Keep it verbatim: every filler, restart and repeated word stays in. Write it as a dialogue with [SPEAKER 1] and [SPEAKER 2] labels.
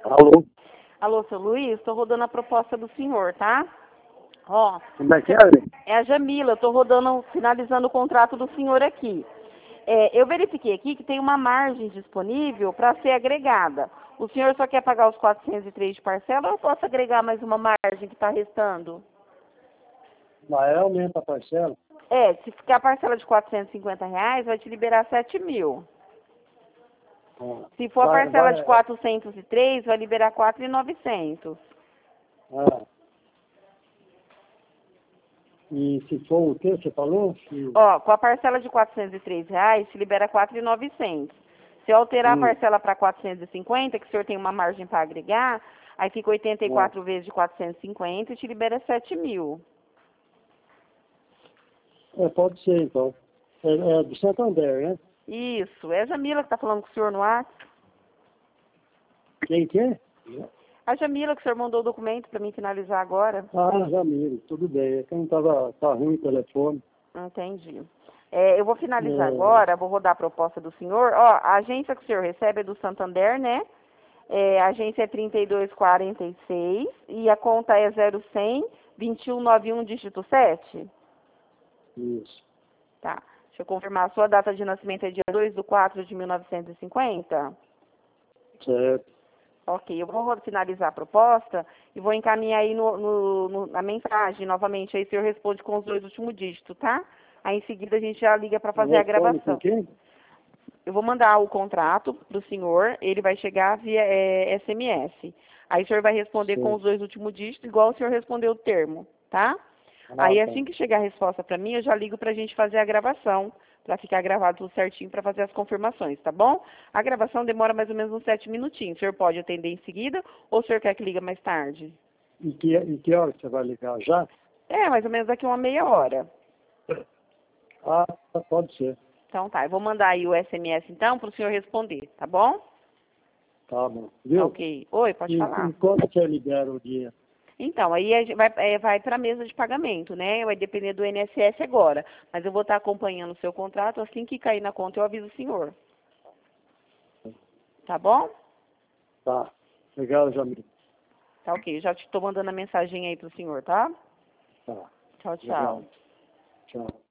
[SPEAKER 1] Alô?
[SPEAKER 2] Alô, seu Luiz, estou rodando a proposta do senhor, tá? Ó,
[SPEAKER 1] Como é que é?
[SPEAKER 2] é a Jamila, estou rodando, finalizando o contrato do senhor aqui. É, eu verifiquei aqui que tem uma margem disponível para ser agregada. O senhor só quer pagar os quatrocentos e três de parcela ou eu posso agregar mais uma margem que está restando?
[SPEAKER 1] Mas aumenta a parcela?
[SPEAKER 2] É, se ficar a parcela de quatrocentos e cinquenta reais, vai te liberar sete mil.
[SPEAKER 1] Ah,
[SPEAKER 2] Se for a
[SPEAKER 1] vai,
[SPEAKER 2] parcela
[SPEAKER 1] vai,
[SPEAKER 2] de quatrocentos e três, vai liberar quatro mil e novecentos.
[SPEAKER 1] ah. E se for o que você falou? Se...
[SPEAKER 2] Ó, com a parcela de quatrocentos e três reais, te libera quatro mil e novecentos. Se eu alterar
[SPEAKER 1] Hum.
[SPEAKER 2] a parcela para quatrocentos e cinquenta, que o senhor tem uma margem para agregar, aí fica oitenta e quatro
[SPEAKER 1] Ah.
[SPEAKER 2] vezes de quatrocentos e cinquenta e te libera sete mil.
[SPEAKER 1] É, pode ser então. É, é do Santander, né?
[SPEAKER 2] Isso, é a Jamila que está falando com o senhor no WhatsApp.
[SPEAKER 1] Quem que é?
[SPEAKER 2] A Jamila que o senhor mandou o documento para mim finalizar agora.
[SPEAKER 1] Ah, Jamil, tudo bem. É que não tava, tá ruim o telefone.
[SPEAKER 2] Entendi. É, eu vou finalizar
[SPEAKER 1] É,
[SPEAKER 2] agora, vou rodar a proposta do senhor. Ó, a agência que o senhor recebe é do Santander, né? É, a agência é trinta e dois quarenta e seis e a conta é zero cem, vinte e um noventa e um, dígito sete.
[SPEAKER 1] isso.
[SPEAKER 2] Tá. Deixa eu confirmar. A sua data de nascimento é dia dois de quatro de mil novecentos e cinquenta?
[SPEAKER 1] Certo.
[SPEAKER 2] Ok, eu vou finalizar a proposta e vou encaminhar aí no, no, no- na mensagem novamente. Aí o senhor responde com os dois últimos dígitos, tá? Aí em seguida a gente já liga para fazer a
[SPEAKER 1] Responde com
[SPEAKER 2] gravação.
[SPEAKER 1] quem?
[SPEAKER 2] Eu vou mandar o contrato do senhor, ele vai chegar via é, S M S. Aí o senhor vai responder com os
[SPEAKER 1] Certo.
[SPEAKER 2] dois últimos dígitos, igual o senhor respondeu o termo, tá?
[SPEAKER 1] Ah,
[SPEAKER 2] Aí
[SPEAKER 1] tá.
[SPEAKER 2] assim que chegar a resposta para mim, eu já ligo para a gente fazer a gravação, para ficar gravado tudo certinho, para fazer as confirmações, tá bom? A gravação demora mais ou menos uns sete minutinhos. O senhor pode atender em seguida ou o senhor quer que liga mais tarde?
[SPEAKER 1] E que, e que hora você vai ligar? Já?
[SPEAKER 2] É, mais ou menos daqui uma meia hora.
[SPEAKER 1] Ah, pode ser.
[SPEAKER 2] Então tá, eu vou mandar aí o S M S então para o senhor responder, tá bom?
[SPEAKER 1] Tá bom. Viu?
[SPEAKER 2] Ok. Oi, pode
[SPEAKER 1] E,
[SPEAKER 2] falar.
[SPEAKER 1] e quando você libera o dinheiro?
[SPEAKER 2] Então, aí a gente vai, é, vai para a mesa de pagamento, né? Vai depender do I N S S agora. Mas eu vou estar acompanhando o seu contrato. Assim que cair na conta, eu aviso o senhor. Tá bom?
[SPEAKER 1] Tá. Legal, Jamil.
[SPEAKER 2] Tá ok. Já estou mandando a mensagem aí pro senhor, tá?
[SPEAKER 1] Tá.
[SPEAKER 2] Tchau, tchau.
[SPEAKER 1] Legal. Tchau.